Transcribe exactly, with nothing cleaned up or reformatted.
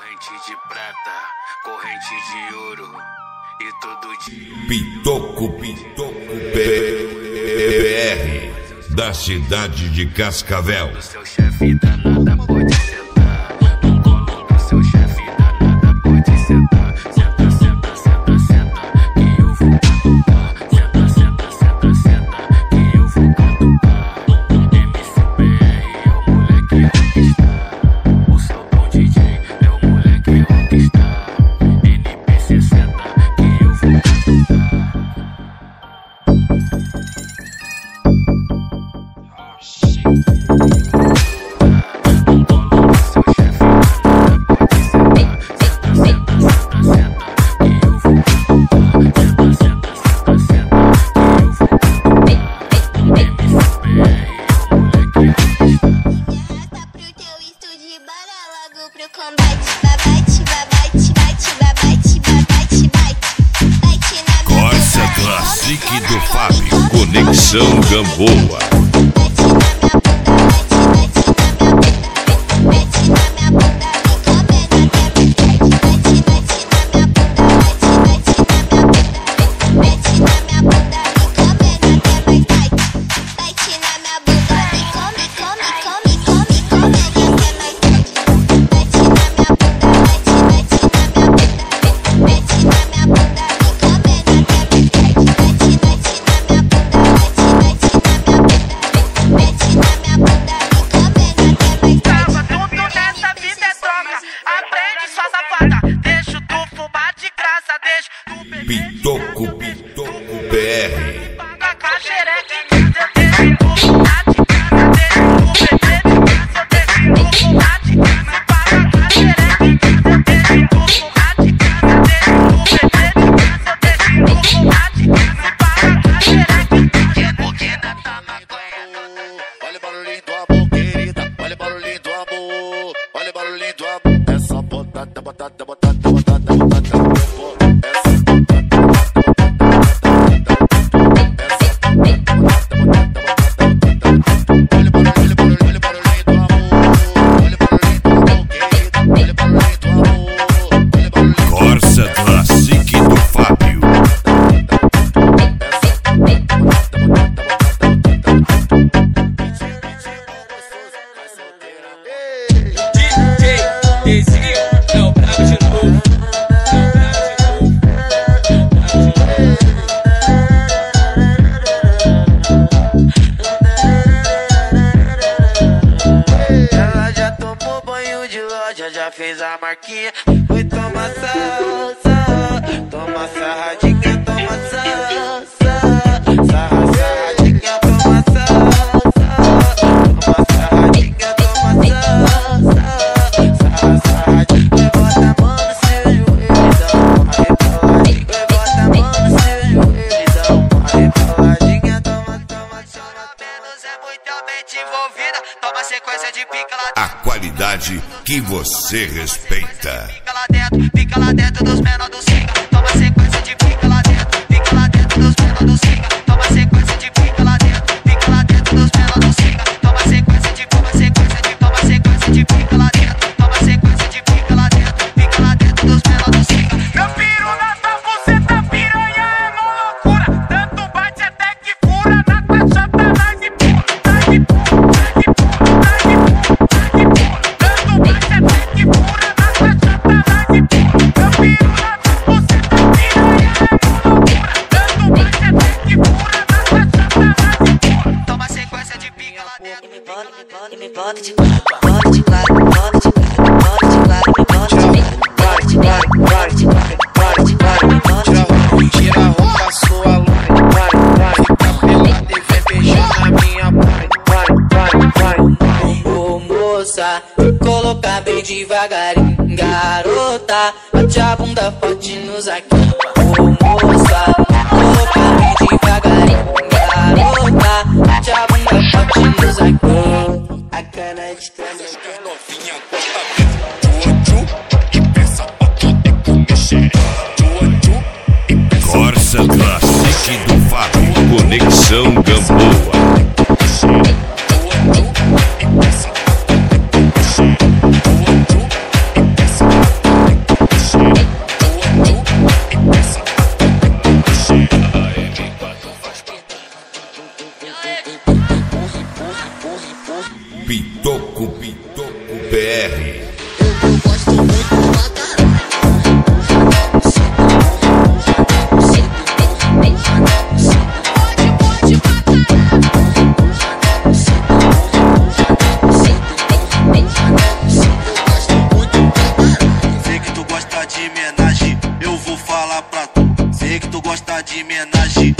Corrente de prata, corrente de ouro e todo dia. Pitoco, Pitoco B R da cidade de Cascavel. O seu chefe danada pode sentar. No colo do seu chefe danada pode sentar. Senta, senta, senta, senta, que eu vou catucar. Senta, senta, senta, senta, que eu vou catucar. M C B R é o moleque rockstar. O seu bom D J é o moleque rockstar. N P sessenta, que eu vou catucar. Corsa Classic do Fábio, Conexão Gamboa. Pitoco, Pitoco B R. Olha o barulhinho do amor, querida. Olha o barulhinho do amor. Olha o barulhinho do amor. Essa botada, botada, botada, botada, botada. Corsa Classic do Fábio. D J Dezinho é o brabo de novo. Ela já tomou banho de loja, já fez a marquinha. Foi tomar salsa, toma sarradinha, toma salsa. Sarra, sarradinha, toma salsa. Toma sarradinha, toma salsa. Sarra, sarradinha, vai bota a mão no seu joelho, dá uma reboladinha. Vai bota a mão no seu joelho, dá uma reboladinha. Toma, toma, toma, menos é muitamente envolvida. Toma sequência de pica lá dentro. A qualidade que você respeita. Pica lá dentro, pica lá dentro dos menor do Siga. Toma sequência de pica lá dentro, pica lá dentro dos menor do Siga. Toma sequência de pica lá dentro, pica lá dentro dos menor do Siga. Toma sequência de, toma sequência de, toma sequência de pica lá dentro. Toma sequência de pica lá dentro, pica lá dentro dos menor do Siga. Meu piro na tua buceta, piranha é mó loucura. Tanto bate até que fura, na tua chata dá de pula, dá de pula, dá de pula, dá de pula, dá de pula. Tanto bate até que fura, na tua chata dá de pula. Meu piro na tua buceta, piranha é mó loucura. Tanto bate até que fura, na tua chata dá de pula. Toma sequência de pica lá dentro. E me bota, me bota, me bota de quatro, bota de quatro, bota de quatro, bota de quatro, me bota de quatro, bota de quatro, bota de quatro, me bota de quatro. Tira a roupa, sua loira. Fica pelada e vem beijando a minha Ô moça, colocar bem devagarinho. Garota, bate a bunda forte no zaquinho. Ô moça, colocar bem devagarinho. Garota, bate a bunda forte no zaquinho. A cana de cana. novinha gosta mesmo. Tchu, tchu, e pensa pra poder comer xereca. Tchu, tchu, e pensa. Corsa Classic do Fábio, Conexão Gamboa. Tchu, tchu, e pensa pra poder comer xereca. Tchu, tchu, e pensa pra Pintoco B R. Eu gosto muito pra caralho. Sei que tu gosta de homenagem, eu vou falar pra tu. Sei que tu gosta de homenagem,